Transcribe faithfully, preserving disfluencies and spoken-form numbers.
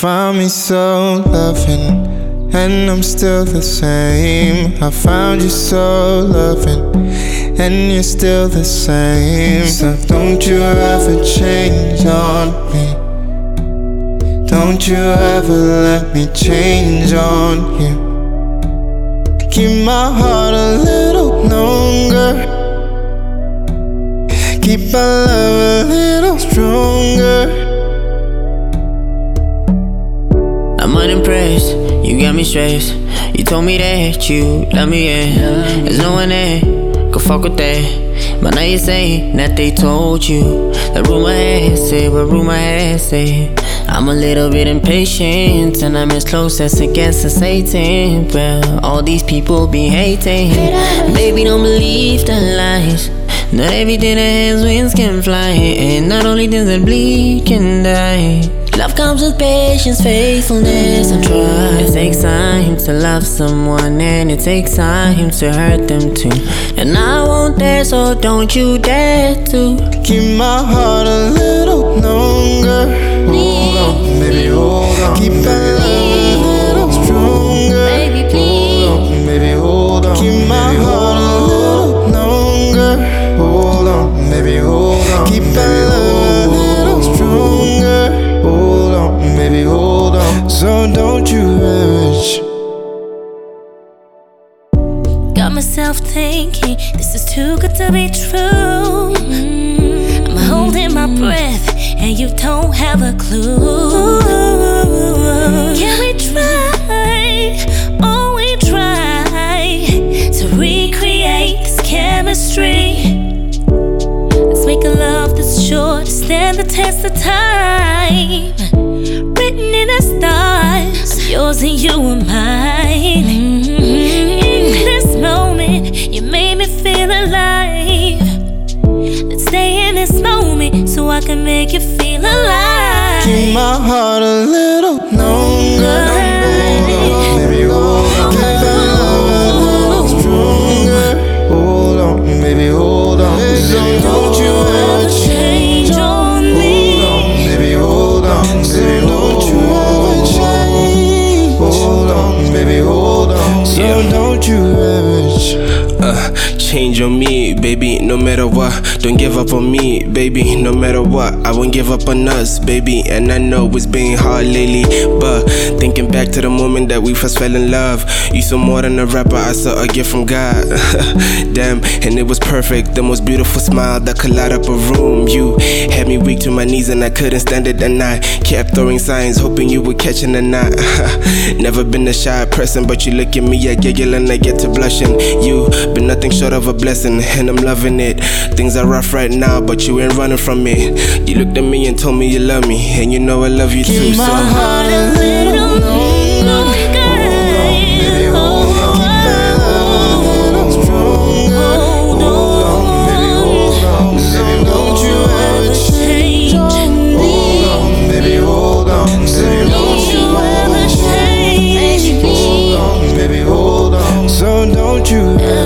found me so loving, and I'm still the same. I found you so loving, and you're still the same. So don't you ever change on me. Don't you ever let me change on you. Keep my heart a little longer. Keep our love a little stronger. I'm unimpressed, you got me stressed. You told me that you love me, yeah. There's no one there, go fuck with that. But now you say that they told you. The rumor has said, what rumor has said. I'm a little bit impatient, and I'm as close as it gets to Satan. Well, all these people be hating. Baby, don't believe the lies. Not everything that has wings can fly, and not only things that bleed can die. Love comes with patience, faithfulness, and trust. It takes time to love someone, and it takes time to hurt them too. And I won't dare, so don't you dare to. Keep my heart a little longer. Hold on, baby, hold on. Keep our love a little stronger. Baby, please. Hold on, baby, hold on. Keep my heart a little longer. Hold on, baby, hold on. Keep our love a little stronger. Hold on, baby, hold on. So don't you rush. Got myself thinking this is too good to be true. mm-hmm. I'm holding my breath and you don't have a clue. Can we try? Oh, we try to recreate this chemistry. Let's make a love that's sure to stand the test of time. Written in the stars, yours and you are mine. mm-hmm. In this moment, you made me feel alive. Let's stay in this moment so I can make you feel alive. Keep my heart a little longer. Hold on, baby, hold on. Keep our love a little stronger. Hold on, baby, hold on. So don't you ever change on me. Hold on, baby, hold on. So don't you ever change. Hold on, baby, hold on. So don't you ever change. Uh, change on me, baby, no matter what. Don't give up on me, baby, no matter what. I won't give up on us, baby. And I know it's been hard lately, but thinking back to the moment that we first fell in love, you saw more than a rapper, I saw a gift from God. Damn, and it was perfect. The most beautiful smile that could light up a room. You had me weak to my knees and I couldn't stand it, and I kept throwing signs, hoping you would catch in a knot. Never been a shy person, but you look at me, I giggle and I get to blushing. You been nothing short of a blessing, and I'm loving it. Things are rough right now, but you ain't running from it. You looked at me and told me you love me, and you know I love you too. Keep my So heart a little longer. Baby, hold on. Keep that love a little stronger. Hold on, baby, hold on. Baby, don't you ever change on me. Hold on, baby, hold on. Baby, don't you ever change. Hold on, baby, hold on. So don't you ever